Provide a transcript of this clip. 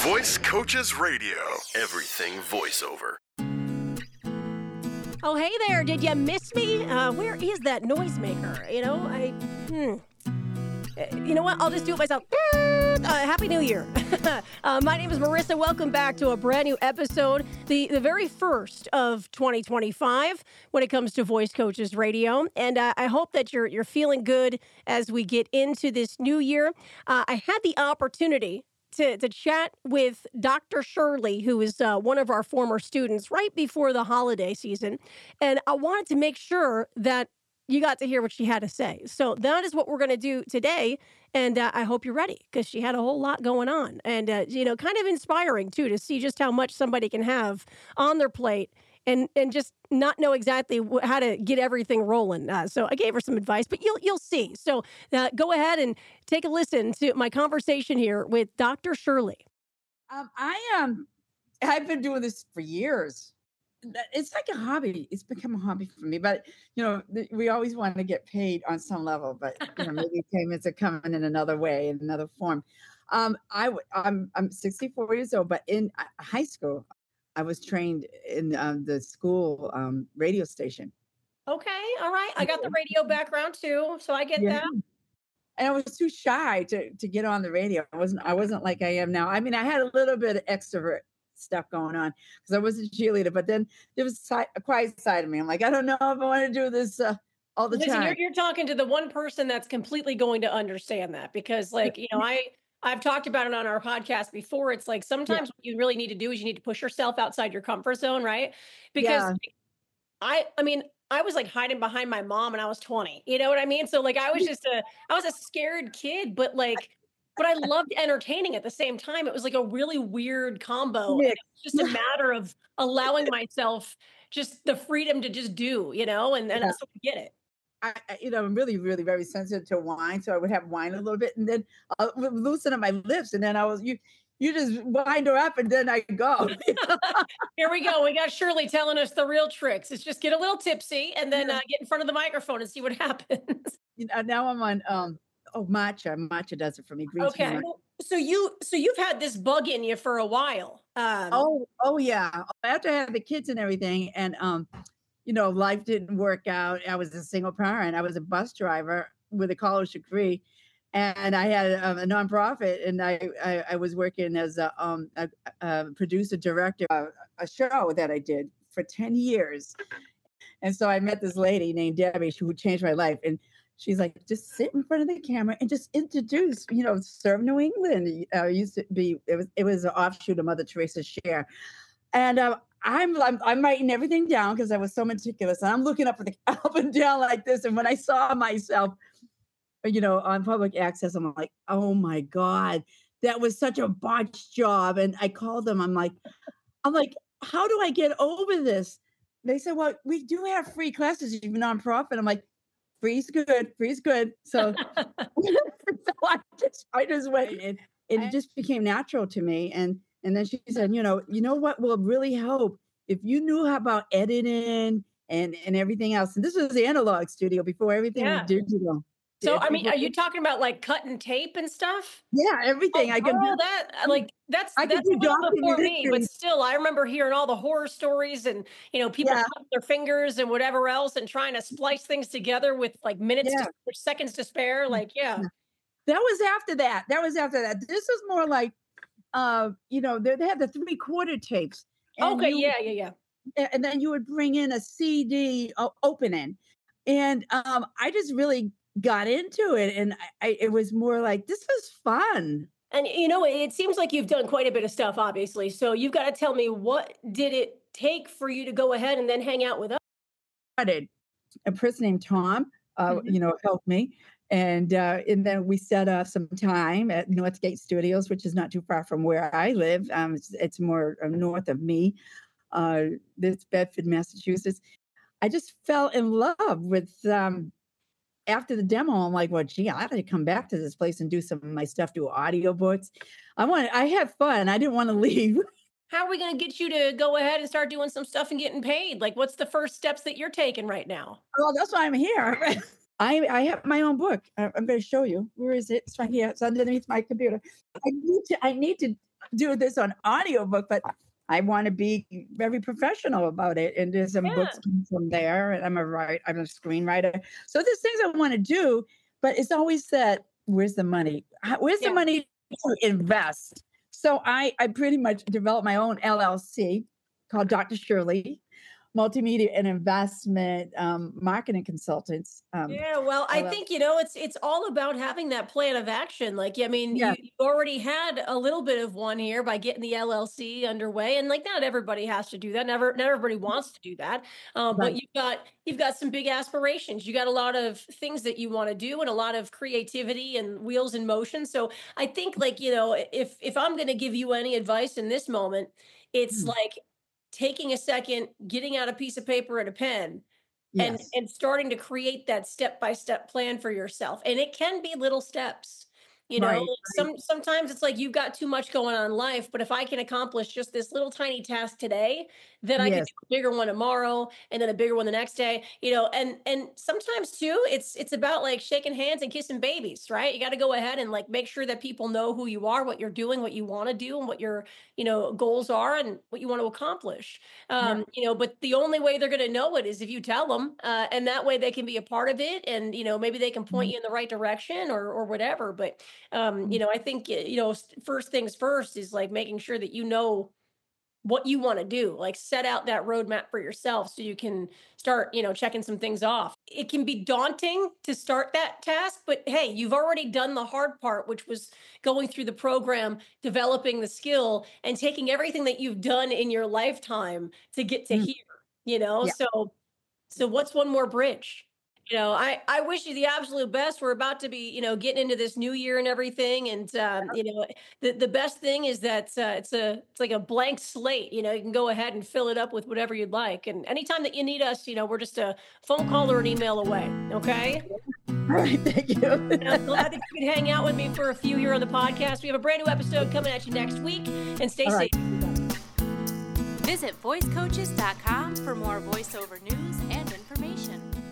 Voice Coaches Radio. Everything voiceover. Oh, hey there. Did you miss me? Where is that noisemaker? You know what? I'll just do it myself. Happy New Year. My name is Marissa. Welcome back to a brand new episode, the very first of 2025 when it comes to Voice Coaches Radio. And I hope that you're feeling good as we get into this new year. I had the opportunity to chat with Dr. Shirley, who is one of our former students, right before the holiday season. And I wanted to make sure that you got to hear what she had to say. So that is what we're going to do today. And I hope you're ready, because she had a whole lot going on. And, kind of inspiring, too, to see just how much somebody can have on their plate and just not know exactly how to get everything rolling. So I gave her some advice, but you'll see. So go ahead and take a listen to my conversation here with Dr. Shirley. I've been doing this for years. It's like a hobby. It's become a hobby for me. But we always want to get paid on some level. But maybe payments are coming in another way, in another form. I'm 64 years old, but in high school, I was trained in the school radio station. Okay, all right. I got the radio background too, so I get that. And I was too shy to get on the radio. I wasn't like I am now. I mean, I had a little bit of extrovert stuff going on because I was a cheerleader, but then there was a quiet side of me. I'm like, I don't know if I want to do this all the time. You're talking to the one person that's completely going to understand that, because I've talked about it on our podcast before. It's like sometimes what you really need to do is you need to push yourself outside your comfort zone, right? Because I was like hiding behind my mom when I was 20. You know what I mean? So like I was a scared kid, but I loved entertaining at the same time. It was like a really weird combo. Yeah. And it's just a matter of allowing myself just the freedom to just do, and that's what we get it. I'm really, really very sensitive to wine. So I would have wine a little bit and then I would loosen up my lips. And then you just wind her up and then I go. Here we go. We got Shirley telling us the real tricks. It's just get a little tipsy and then get in front of the microphone and see what happens. Now I'm on, matcha. Matcha does it for me. Green okay. tea. So you've had this bug in you for a while. Oh yeah. After I had the kids and everything, and life didn't work out. I was a single parent. I was a bus driver with a college degree, and I had a nonprofit, and I was working as a producer director, a show that I did for 10 years. And so I met this lady named Debbie who changed my life, and she's like, just sit in front of the camera and just introduce, Serve New England. Used to be, it was an offshoot of Mother Teresa's Share. And I'm writing everything down because I was so meticulous. And I'm looking up and down like this. And when I saw myself, on public access, I'm like, oh my God, that was such a botched job. And I called them. I'm like, how do I get over this? They said, well, we do have free classes. You're a nonprofit. I'm like, free's good. So, I just went in. It just became natural to me. And then she said, you know what will really help if you knew about editing and everything else. And this was the analog studio before everything was digital. So, are you talking about like cutting tape and stuff? Yeah, everything. I can do that. Like that's a little before me, but still, I remember hearing all the horror stories and people cutting their fingers and whatever else and trying to splice things together with like seconds to spare. Like, That was after that. This is more like, they had the 3/4 tapes. Okay, yeah. And then you would bring in a CD opening, and I just really got into it, and it was more like, this was fun. And it seems like you've done quite a bit of stuff, obviously. So you've got to tell me, what did it take for you to go ahead and then hang out with us? A person named Tom, helped me. And then we set up some time at Northgate Studios, which is not too far from where I live. It's more north of me. It's Bedford, Massachusetts. I just fell in love with after the demo. I'm like, well, gee, I have to come back to this place and do some of my stuff, do audiobooks. I had fun. I didn't want to leave. How are we going to get you to go ahead and start doing some stuff and getting paid? Like, what's the first steps that you're taking right now? Well, that's why I'm here. I have my own book. I'm going to show you. Where is it? It's right here. It's underneath my computer. I need to do this on audiobook, but I want to be very professional about it. And there's some books from there. And I'm a screenwriter. So there's things I want to do, but it's always that, where's the money? Where's the money to invest? So I pretty much developed my own LLC called Dr. Shirley Multimedia and Investment Marketing Consultants. Well, I think, it's all about having that plan of action. Like, I mean, you already had a little bit of one here by getting the LLC underway. And like, not everybody has to do that. Not everybody wants to do that. But you've got some big aspirations. You got a lot of things that you want to do and a lot of creativity and wheels in motion. So I think, like, if I'm going to give you any advice in this moment, it's like taking a second, getting out a piece of paper and a pen, and starting to create that step-by-step plan for yourself. And it can be little steps. Sometimes it's like you've got too much going on in life, but if I can accomplish just this little tiny task today, then I can do a bigger one tomorrow and then a bigger one the next day, and sometimes too, it's about like shaking hands and kissing babies, right? You got to go ahead and like make sure that people know who you are, what you're doing, what you want to do, and what your, goals are and what you want to accomplish. But the only way they're going to know it is if you tell them, and that way they can be a part of it. And, maybe they can point you in the right direction or whatever. But I think, first things first is like making sure that what you want to do, like set out that roadmap for yourself so you can start, checking some things off. It can be daunting to start that task, but hey, you've already done the hard part, which was going through the program, developing the skill, and taking everything that you've done in your lifetime to get to here, So what's one more bridge? I wish you the absolute best. We're about to be, getting into this new year and everything. And, the best thing is that it's like a blank slate. You can go ahead and fill it up with whatever you'd like. And anytime that you need us, we're just a phone call or an email away. Okay. All right. Thank you. And I'm glad that you could hang out with me for a few here on the podcast. We have a brand new episode coming at you next week, and stay safe. Visit voicecoaches.com for more voiceover news and information.